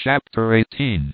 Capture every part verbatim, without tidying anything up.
Chapter eighteen.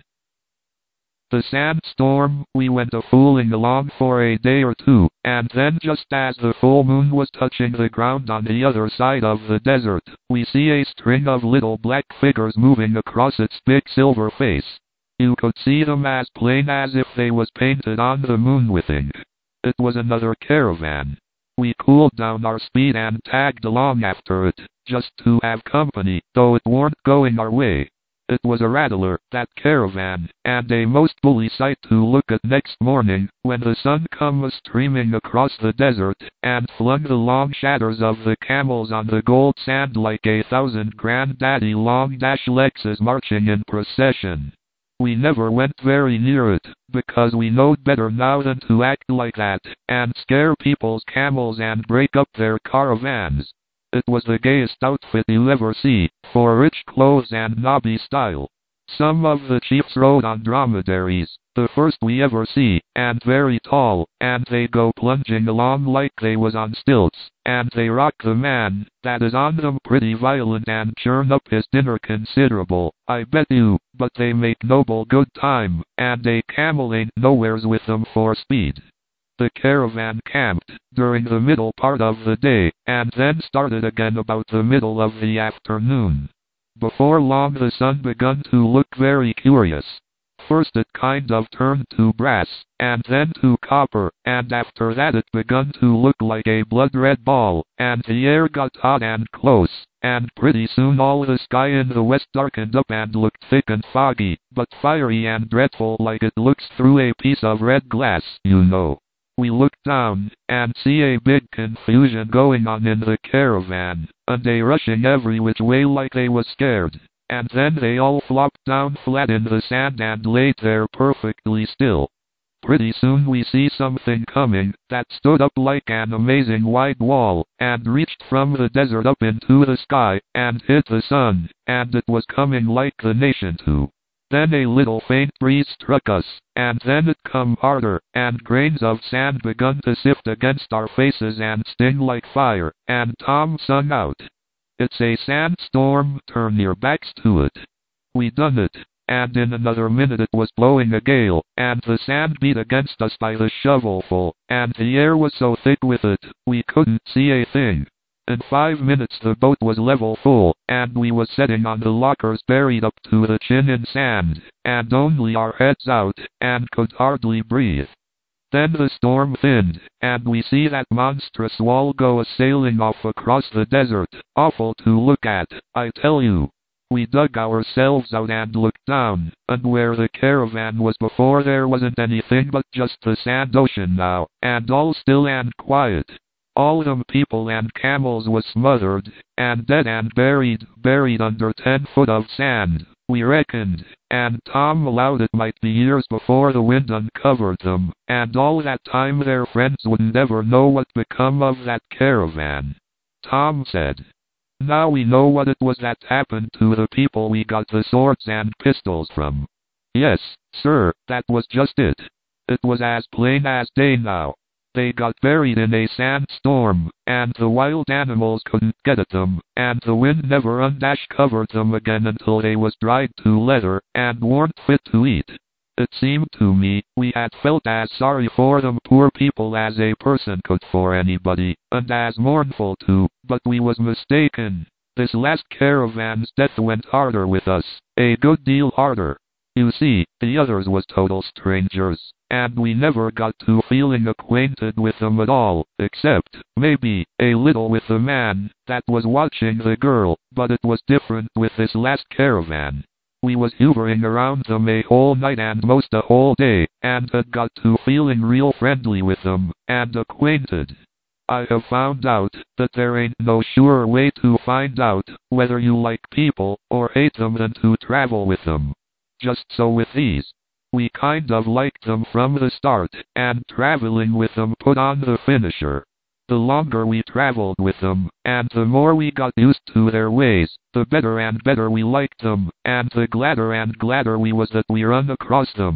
The sandstorm. We went a-fooling along for a day or two, and then just as the full moon was touching the ground on the other side of the desert, we see a string of little black figures moving across its big silver face. You could see them as plain as if they was painted on the moon with ink. It was another caravan. We cooled down our speed and tagged along after it, just to have company, though it weren't going our way. It was a rattler, that caravan, and a most bully sight to look at next morning, when the sun come a-streaming across the desert, and flung the long shadows of the camels on the gold sand like a thousand granddaddy long dash Lexus marching in procession. We never went very near it, because we knowed better now than to act like that, and scare people's camels and break up their caravans. It was the gayest outfit you ever see, for rich clothes and nobby style. Some of the chiefs rode on dromedaries, the first we ever see, and very tall, and they go plunging along like they was on stilts, and they rock the man that is on them pretty violent and churn up his dinner considerable, I bet you, but they make noble good time, and a camel ain't nowheres with them for speed. The caravan camped during the middle part of the day, and then started again about the middle of the afternoon. Before long the sun begun to look very curious. First it kind of turned to brass, and then to copper, and after that it begun to look like a blood-red ball, and the air got hot and close, and pretty soon all the sky in the west darkened up and looked thick and foggy, but fiery and dreadful like it looks through a piece of red glass, you know. We looked down, and see a big confusion going on in the caravan, and they rushing every which way like they was scared, and then they all flopped down flat in the sand and laid there perfectly still. Pretty soon we see something coming, that stood up like an amazing wide wall, and reached from the desert up into the sky, and hit the sun, and it was coming like the nation too. Then a little faint breeze struck us, and then it come harder, and grains of sand begun to sift against our faces and sting like fire, and Tom sung out, "It's a sandstorm, turn your backs to it." We done it, and in another minute it was blowing a gale, and the sand beat against us by the shovelful, and the air was so thick with it, we couldn't see a thing. In five minutes the boat was level full, and we was sitting on the lockers buried up to the chin in sand, and only our heads out, and could hardly breathe. Then the storm thinned, and we see that monstrous wall go a-sailing off across the desert, awful to look at, I tell you. We dug ourselves out and looked down, and where the caravan was before there wasn't anything but just the sand ocean now, and all still and quiet. All them people and camels was smothered, and dead and buried, buried under ten foot of sand, we reckoned, and Tom allowed it might be years before the wind uncovered them, and all that time their friends wouldn't ever know what become of that caravan. Tom said, "Now we know what it was that happened to the people we got the swords and pistols from." Yes, sir, that was just it. It was as plain as day now. They got buried in a sandstorm, and the wild animals couldn't get at them, and the wind never undash covered them again until they was dried to leather, and weren't fit to eat. It seemed to me, we had felt as sorry for them poor people as a person could for anybody, and as mournful too, but we was mistaken. This last caravan's death went harder with us, a good deal harder. You see, the others was total strangers, and we never got to feeling acquainted with them at all, except, maybe, a little with the man that was watching the girl, but it was different with this last caravan. We was hovering around them a whole night and most a whole day, and had got to feeling real friendly with them, and acquainted. I have found out that there ain't no surer way to find out whether you like people or hate them than to travel with them. Just so with these. We kind of liked them from the start, and traveling with them put on the finisher. The longer we traveled with them, and the more we got used to their ways, the better and better we liked them, and the gladder and gladder we was that we run across them.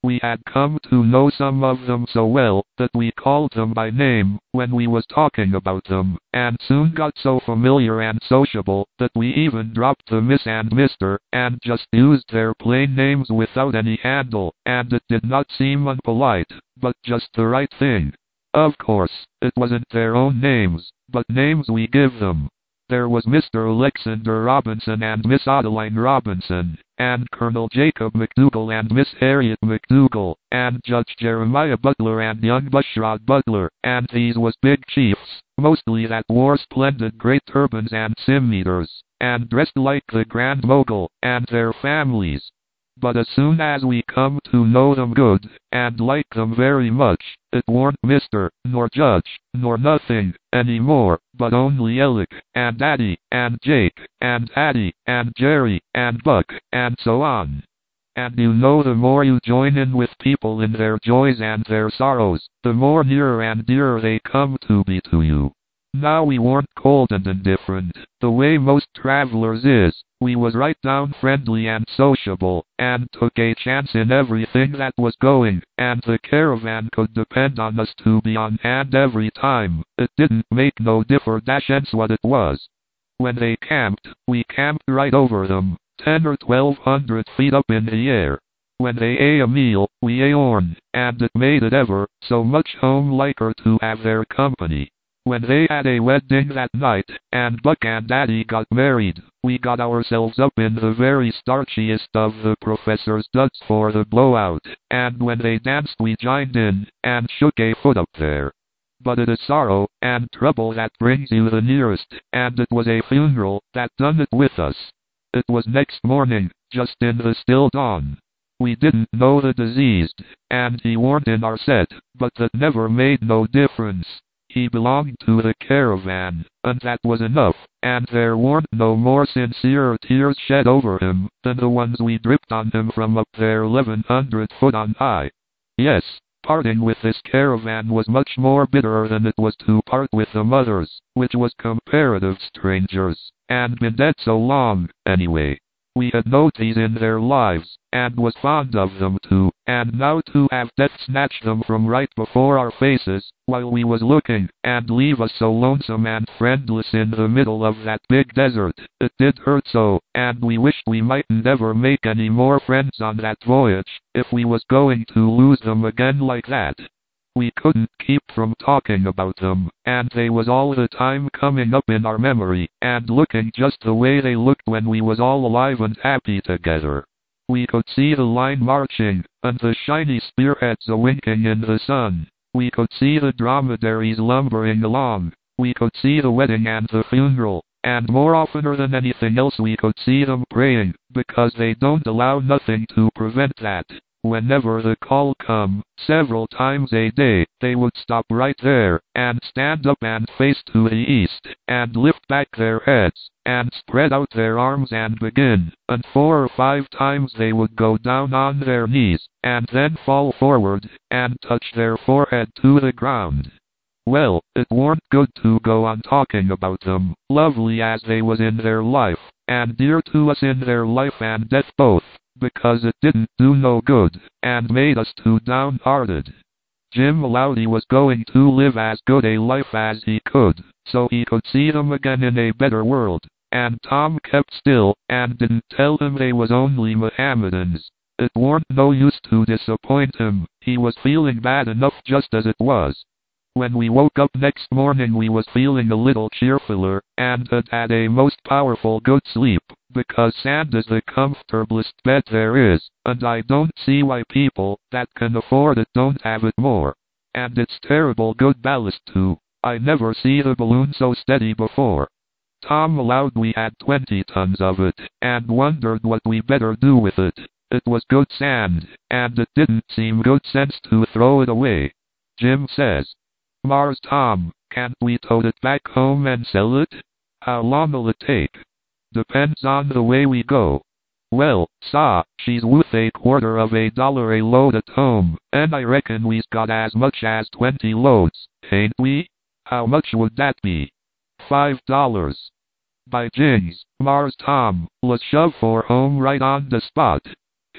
We had come to know some of them so well, that we called them by name, when we was talking about them, and soon got so familiar and sociable, that we even dropped the Miss and Mister, and just used their plain names without any handle, and it did not seem unpolite, but just the right thing. Of course, it wasn't their own names, but names we give them. There was Mister Alexander Robinson and Miss Adeline Robinson, and Colonel Jacob McDougal and Miss Harriet McDougal, and Judge Jeremiah Butler and young Bushrod Butler, and these was big chiefs, mostly that wore splendid great turbans and scimitar's, and dressed like the Grand Mogul, and their families. But as soon as we come to know them good, and like them very much, it warn't Mister, nor Judge, nor nothing, any more, but only Alec, and Daddy, and Jake, and Addie, and Jerry, and Buck, and so on. And you know, the more you join in with people in their joys and their sorrows, the more nearer and dearer they come to be to you. Now we weren't cold and indifferent, the way most travelers is. We was right down friendly and sociable, and took a chance in everything that was going, and the caravan could depend on us to be on hand every time. It didn't make no differ dashence what it was. When they camped, we camped right over them, ten or twelve hundred feet up in the air. When they ate a meal, we ate ourn, and it made it ever so much home-liker to have their company. When they had a wedding that night, and Buck and Daddy got married, we got ourselves up in the very starchiest of the professor's duds for the blowout, and when they danced we joined in, and shook a foot up there. But it is sorrow and trouble that brings you the nearest, and it was a funeral that done it with us. It was next morning, just in the still dawn. We didn't know the deceased, and he warn't in our set, but that never made no difference. He belonged to the caravan, and that was enough, and there weren't no more sincere tears shed over him than the ones we dripped on him from up there eleven hundred foot on high. Yes, parting with this caravan was much more bitter than it was to part with the mothers, which was comparative strangers, and been dead so long, anyway. We had no tease in their lives, and was fond of them too, and now to have death snatch them from right before our faces, while we was looking, and leave us so lonesome and friendless in the middle of that big desert, it did hurt so, and we wished we mightn't ever make any more friends on that voyage, if we was going to lose them again like that. We couldn't keep from talking about them, and they was all the time coming up in our memory, and looking just the way they looked when we was all alive and happy together. We could see the line marching, and the shiny spearheads a-winking in the sun. We could see the dromedaries lumbering along. We could see the wedding and the funeral, and more oftener than anything else we could see them praying, because they don't allow nothing to prevent that. Whenever the call come, several times a day, they would stop right there, and stand up and face to the east, and lift back their heads, and spread out their arms and begin, and four or five times they would go down on their knees, and then fall forward, and touch their forehead to the ground. Well, it warn't good to go on talking about them, lovely as they was in their life, and dear to us in their life and death both, because it didn't do no good, and made us too downhearted. Jim allowed he was going to live as good a life as he could, so he could see them again in a better world, and Tom kept still, and didn't tell him they was only Mohammedans. It warn't no use to disappoint him, he was feeling bad enough just as it was. When we woke up next morning we was feeling a little cheerfuller, and had had a most powerful good sleep, because sand is the comfortablest bed there is, and I don't see why people that can afford it don't have it more. And it's terrible good ballast too. I never see the balloon so steady before. Tom allowed we had twenty tons of it, and wondered what we better do with it. It was good sand, and it didn't seem good sense to throw it away. Jim says, "Mars Tom, can't we tote it back home and sell it? How long'll it take?" "Depends on the way we go." "Well, saw, she's worth a quarter of a dollar a load at home, and I reckon we's got as much as twenty loads, ain't we? How much would that be?" Five dollars. "By jings, Mars Tom, let's shove for home right on the spot."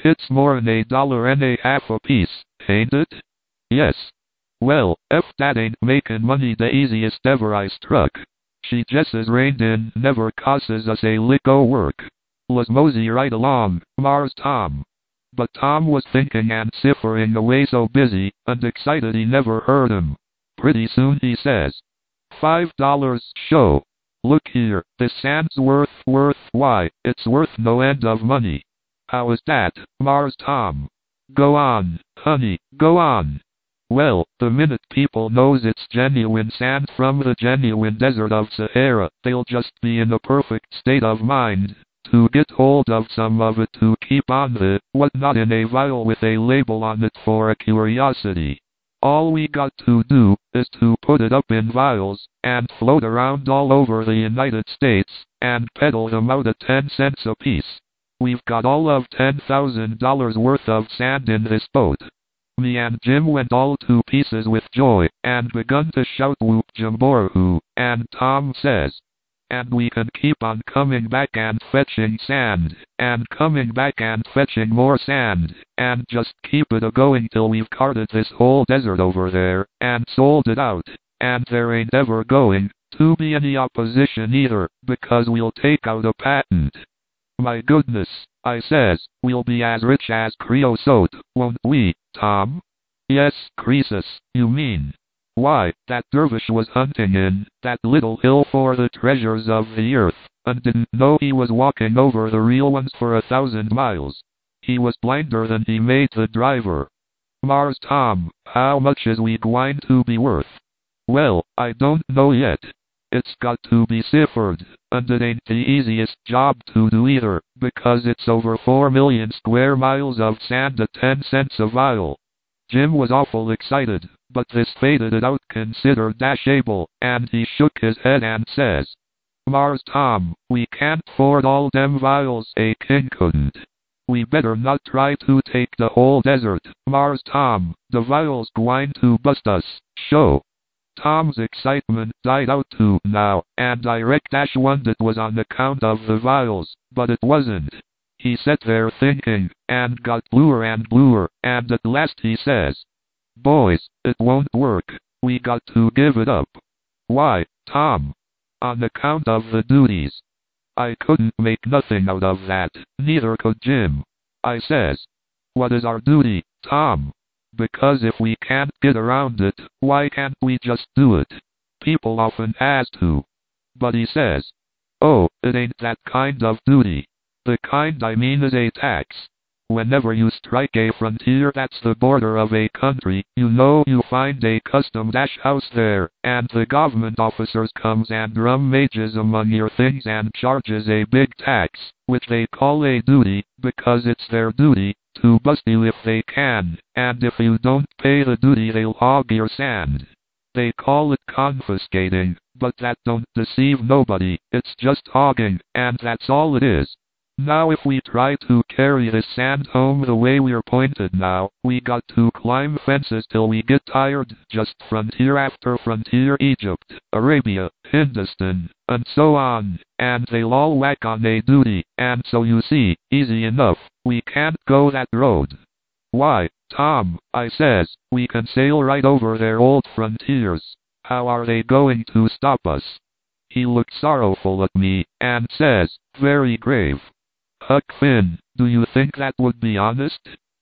It's more'n a dollar and a half a piece, ain't it? Yes. Well, if that ain't makin' money the easiest ever I struck. She jesses reined in, never causes us a lick o' work. Let's mosey right along, Mars Tom. But Tom was thinking and ciphering away so busy and excited he never heard him. Pretty soon he says, Five dollars, show. Look here, this sand's worth, worth, why, it's worth no end of money. How is that, Mars Tom? Go on, honey, go on. Well, the minute people knows it's genuine sand from the genuine desert of Sahara, they'll just be in a perfect state of mind to get hold of some of it to keep on the whatnot in a vial with a label on it for a curiosity. All we got to do is to put it up in vials and float around all over the United States and peddle them out at ten cents a piece. We've got all of ten thousand dollars worth of sand in this boat. Me and Jim went all to pieces with joy and begun to shout whoop jamboree, and Tom says, and we can keep on coming back and fetching sand, and coming back and fetching more sand, and just keep it a-going till we've carted this whole desert over there, and sold it out, and there ain't ever going to be any opposition either, because we'll take out a patent. My goodness, I says, we'll be as rich as creosote, won't we, Tom? Yes, Croesus, you mean. Why, that dervish was hunting in that little hill for the treasures of the earth, and didn't know he was walking over the real ones for a thousand miles. He was blinder than he made the driver. Mars Tom, how much is we gwine to be worth? Well, I don't know yet. It's got to be ciphered, and it ain't the easiest job to do either, because it's over four million square miles of sand at ten cents a vial. Jim was awful excited, but this faded it out considered dashable, and he shook his head and says, Mars Tom, we can't afford all dem vials, a king couldn't. We better not try to take the whole desert, Mars Tom, the vials gwine to bust us, show. Tom's excitement died out too now, and I reckon Dash wondered it was on account of the vials, but it wasn't. He sat there thinking, and got bluer and bluer, and at last he says, Boys, it won't work, we got to give it up. Why, Tom? On account of the duties. I couldn't make nothing out of that, neither could Jim. I says, What is our duty, Tom? Because if we can't get around it, why can't we just do it? People often has to. But he says, Oh, it ain't that kind of duty. The kind I mean is a tax. Whenever you strike a frontier that's the border of a country, you know you find a custom dash house there, and the government officers comes and rummages among your things and charges a big tax, which they call a duty, because it's their duty to bust you if they can, and if you don't pay the duty they'll hog your sand. They call it confiscating, but that don't deceive nobody, it's just hogging, and that's all it is. Now if we try to carry this sand home the way we're pointed now, we got to climb fences till we get tired, just frontier after frontier, Egypt, Arabia, Hindustan, and so on, and they'll all whack on a duty, and so you see, easy enough, we can't go that road. Why, Tom, I says, we can sail right over their old frontiers. How are they going to stop us? He looked sorrowful at me, and says, very grave, Huck Finn, do you think that would be honest?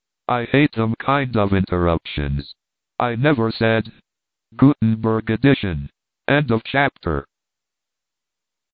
I hate them kind of interruptions. I never said. Gutenberg edition. End of chapter.